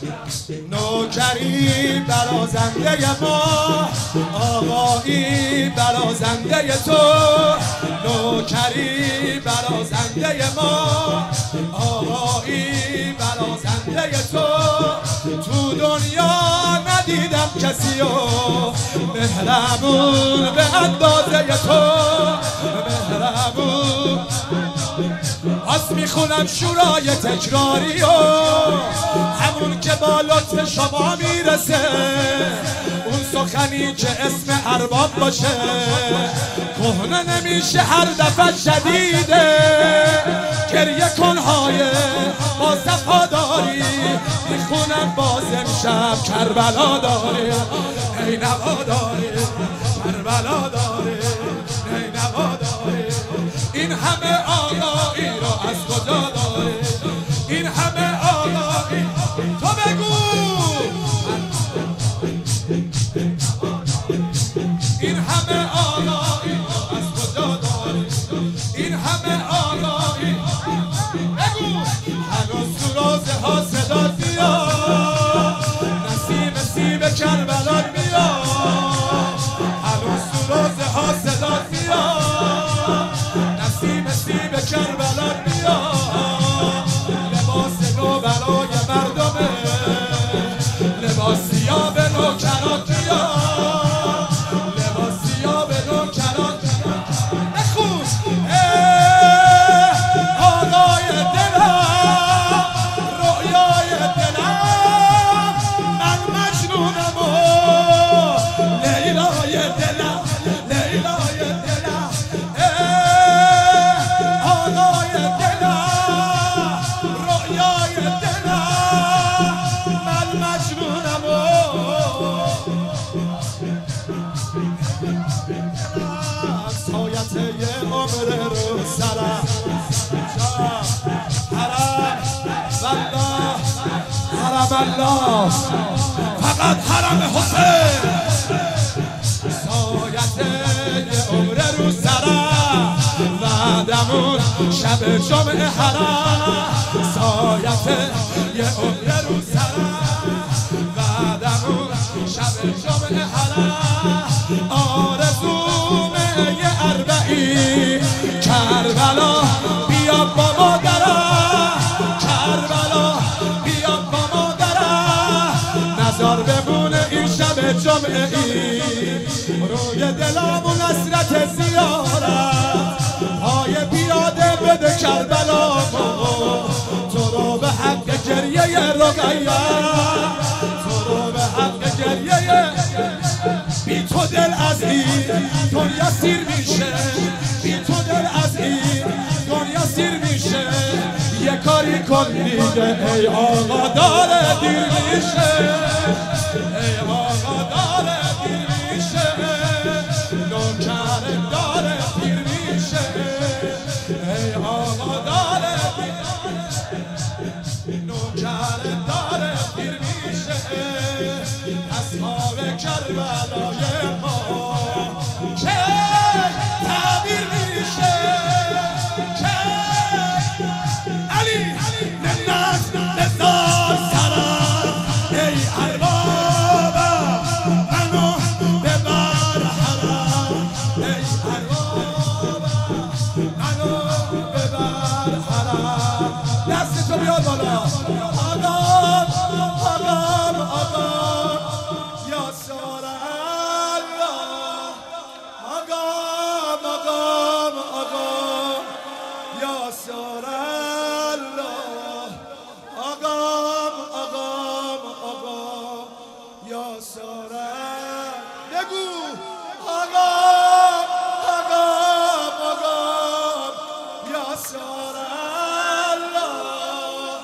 نوکری برازنده ما، آقایی برازنده تو. نوکری برازنده ما، آقایی برازنده تو. تو دنیا ندیدم کسی و مهربون به اندازه تو. مهربون از میخونم شورای تکراری و همون که با لطف شما میرسه، اون سخنی که اسم ارباب باشه کهنه نمیشه هر دفعه جدیده. گریه کنهای با صفا داری میخونم باز امشب کربلا داری. ای نوا داری کربلا داری، ای نوا داری. این همه آقایی رو از کجا داری؟ این همه آقایی تو بگو. این همه آقایی رو از کجا داری؟ این همه آقایی بگو. هنوز تو روزه ها صدا زیاد نسیم سیب کربلا میاد. هنوز تو روزه ها صدا زیاد نسیم سیب کربلا میاد. لباس نو برای مردمه، لباس سیاه به نوکران میاد. لباس سیاه به نوکران بخون. آقای دلم، رویای دلم، من مجنونم و لیلای دلم، لیلای دلم. آقای دلم، رویای دلم، من مجنونم و سایت یه عمر رو سرم. حرم الله، فقط حرم حسین. سایت یه عمر رو سرم، بعدمون شب جمعه حرم. سایت یه عمر رو سرم، بعدمون شب جمعه حرم. آرزومه یه اربعی کربلا بیا با مادرم. کربلا بیا با مادرم، نظر بمونه این شب جمعه ای. روی دلمون حسرت زیارت، پای پیاده بده کربلا. تو رو به حق گریه رقیه، تو رو به حق گریه. بی تو دل از این دنیا سیر میشه، بی تو دل از این دنیا سیر میشه. یه کاری کن دیگه ای آقا داره دیر میشه. ای آقا داره دیر میشه، نوکر داره دیر میشه. ای آقا داره نوکر داره دیر میشه. اصحاب کربلای ما که تعبیر میشه. که علی منت بذار سرم، ای اربابم منو ببر حرم. ای اربابم منو ببر حرم. دست تو بیاد بالا. آقام آقام آقام یا سار الله. آقام آقام آقام یا سار الله. آقام آقام آقام یا سار بگو. آقام آقام آقام یا سار الله.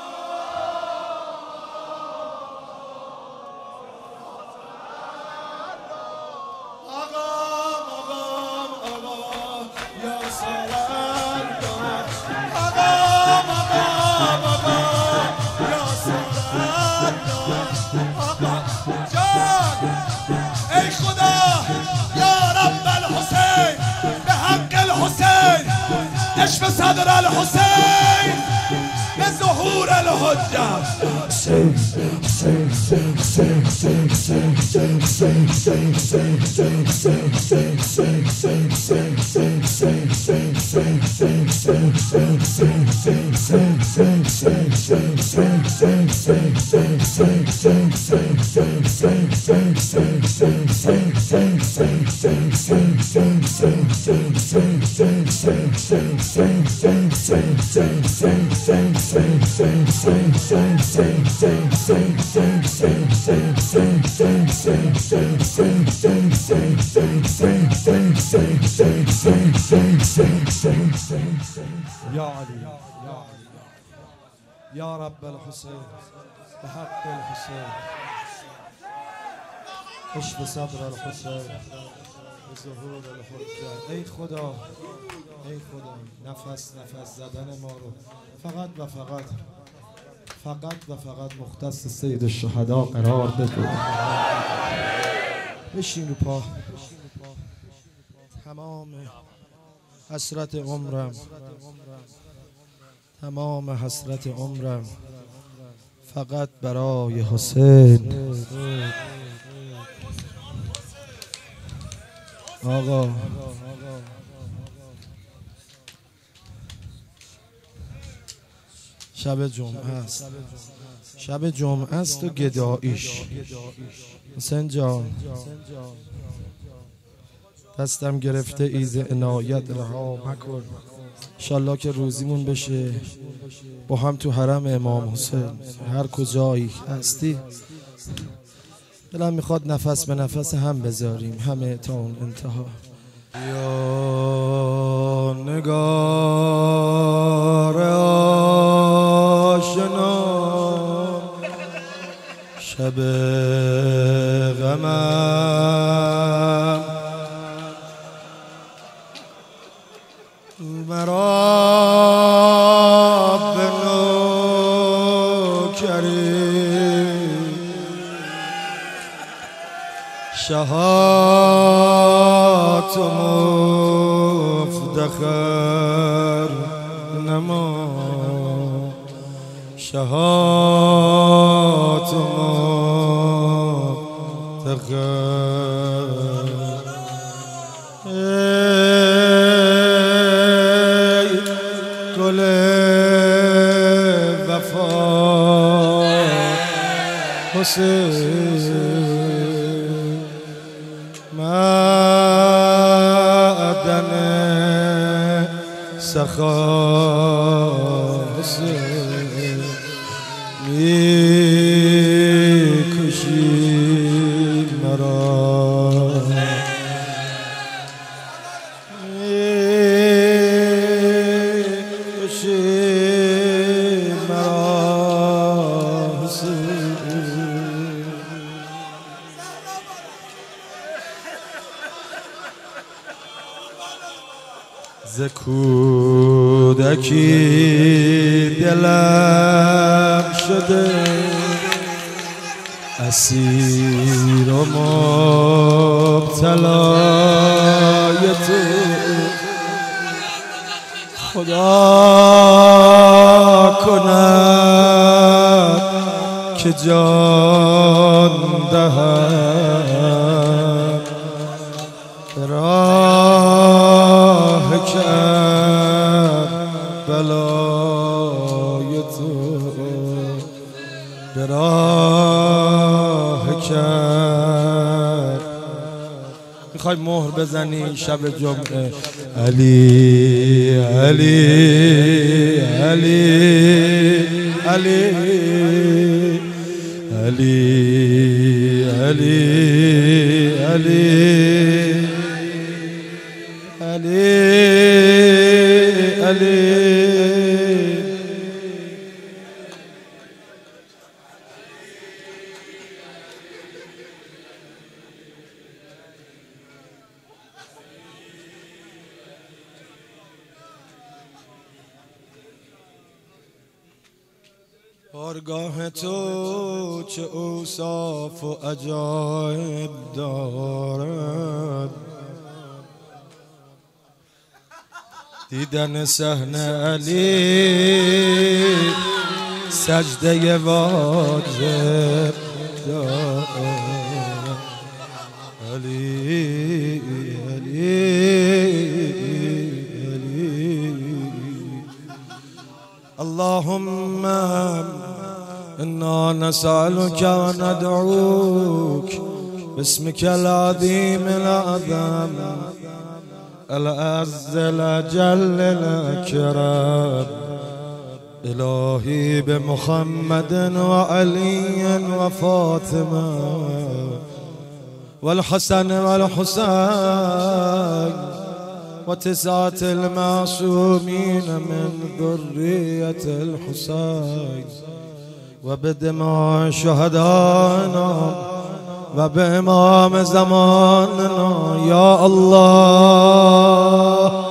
آقام آقام آقام یا سار الله. آقام آقام آقام یا سار الله. آقا جان ای خدا یا رب الحسین، به حق الحسین، اشف صدر الحسین، به ظهور الحجه. يا علي يا رب الحسين بحق الحسين اشف صدر الحسين بظهور الحجه. ای خدا ای خدا نفس زدن ما رو فقط و فقط مختص سید الشهدا قرار بده. بشین رو پا. تمام حسرت عمرم فقط برای حسین. آقا شب جمعه است و گداییش. حسین جان دستم گرفته ایز عنایت رها مکن، انشالله که روزیمون بشه با هم تو حرم امام حسین. هر کجایی هستی دلم میخواد نفس به نفس هم بذاریم، همه تا اون انتها. یا نگار آشنا شب غمم مرا به نوکری شهات مفتخر نما شهات مفتخر. ای گل وفا حسین معدن سخا حسین میکشی مرا ز کودکی دلم شده اسیر و مبتلای تو. خدا کند که جان دهم به راه کربلای تو، به راه کرد. میخوای مهر بزنی شب جمعه علی علی علی علی علی علی علی علی علی. بارگاه تو چه اوصاف و عجایب دارد، دیدن صحنه علی سجده واجب دارم. علی اللهم انا نسألك وندعوك باسمك العظيم الأعظم الأعز الأجل الأكرم إلهي بمحمد وعلي وفاطمة والحسن والحسين وتسعة المعصومين من ذرية الحسين وبدماء شهدائنا وبإمام زماننا يا الله.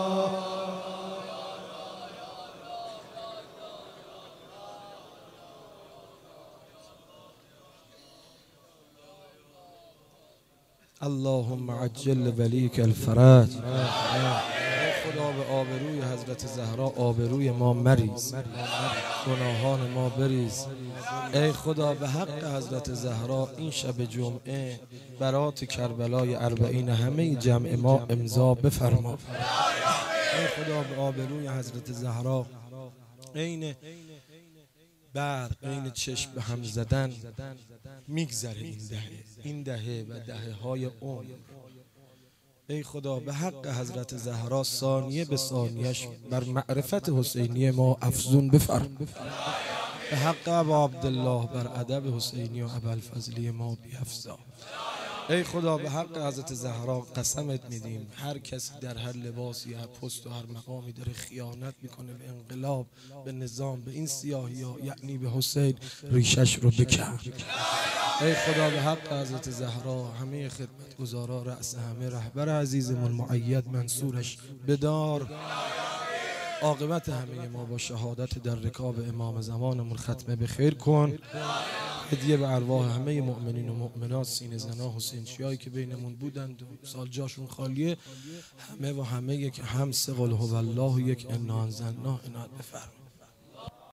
اللهم عجل ولیک الفرج. خدا به آبروی حضرت زهرا آبروی ما مریز، گناهان ما بریز. ای خدا به حق حضرت زهرا این شب جمعه برات کربلای 40 همه جمع ما امضا بفرما. ای خدا به آبروی حضرت زهرا عین برق، عین چشم به هم زدن میگذره این دهه و دهه های عمر. ای خدا به حق حضرت زهرا ثانیه به ثانیه‌اش بر معرفت حسینی ما افزون بفرما. به حق ابا عبدالله بر ادب حسینی و ابوالفضلی ما بیفزا. ای خدا به حق حضرت زهرا قسمت میدیم هر کسی در هر لباسی، هر پست و هر مقامی داره خیانت میکنه به انقلاب، به نظام، به این سیاهی ها، یعنی به حسین، ریشش رو بکن. ای خدا به حق حضرت زهرا همه خدمتگزارا، رأس همه رهبر عزیزمون مؤید منصورش بدار. عاقبت همه ما با شهادت در رکاب امام زمانمون ختمه به خیر کن. هدیه به ارواح همه مؤمنین و مؤمنات، سینه زنا حسین چیایی که بینمون بودند و سال جاشون خالیه، همه و همه یک هم قل هو الله و یک انا انزلناه عنایت بفرما.